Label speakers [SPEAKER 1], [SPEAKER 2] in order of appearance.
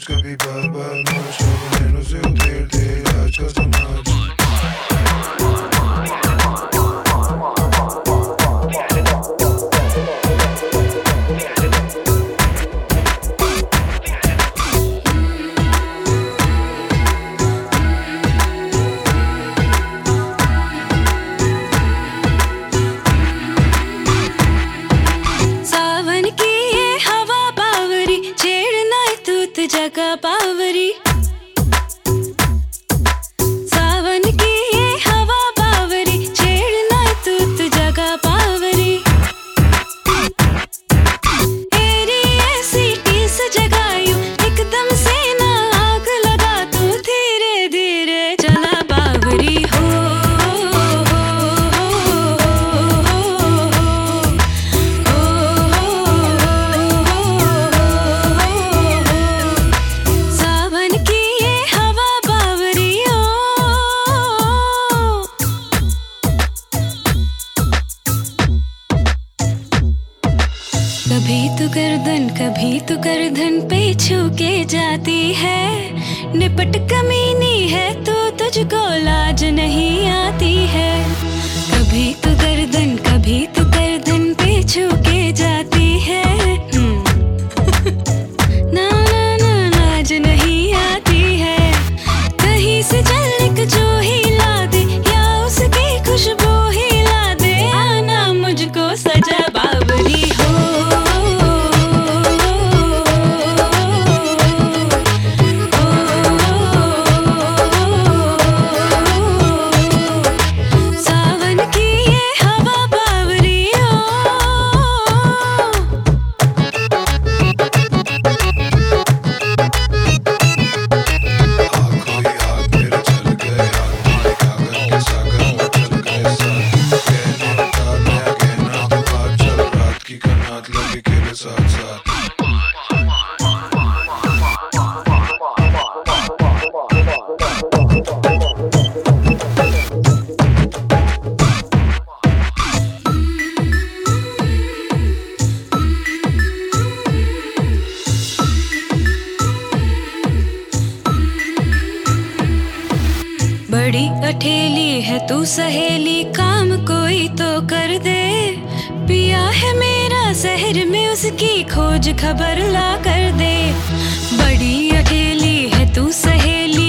[SPEAKER 1] सोच कभी बार बार मौज नैनों से उधेड़ दे आज का समाज।
[SPEAKER 2] जगह बावरी सावन की ये हवा बावरी छेड़ना तूत जगह बावरी एरी ऐसी टीस जगायू एकदम से ना आग लगा तू धीरे धीरे चला बावरी हो। कभी तो गर्दन पे छू के जाती है निपट कमीनी है तो तुझको लाज नहीं आती है। कभी तो गर्दन पे छू के जाती है ना ना ना लाज नहीं आती है। कहीं से चल एक जो ही ला दे या उसकी खुशबू ही ला दे आना मुझको सजा बावरी हो। बड़ी अठेली है तू सहेली काम कोई तो कर दे पिया है मेरा शहर में उसकी खोज खबर ला कर दे। बड़ी अठेली है तू सहेली